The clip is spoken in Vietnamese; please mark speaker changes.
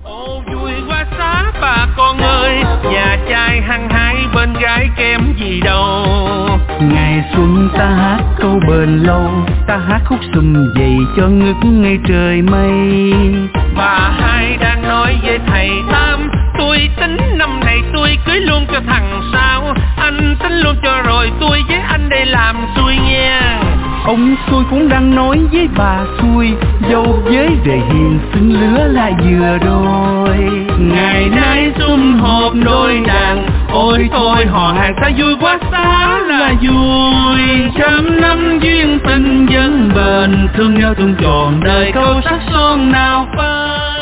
Speaker 1: Ô vui quá xá bà con ơi, nhà trai hăng hái bên gái kém gì đâu.
Speaker 2: Ngày xuân ta hát câu bền lâu, ta hát khúc sum dậy cho ngất ngay trời mây.
Speaker 1: Bà hai đang nói với thầy Tám, tôi tính năm này tôi cưới luôn cho thằng sao. Anh tính luôn cho rồi tôi với anh đây làm xui nha.
Speaker 2: Ông xui cũng đang nói với bà xui, dâu với đời hiền xứng lứa là vừa đôi.
Speaker 1: Ngày nay sum họp đôi đàn, ôi thôi họ hàng ta vui quá xá là vui. Trăm năm duyên tình vẫn bền, thương nhau thương trọn đời câu sắc son nào phai.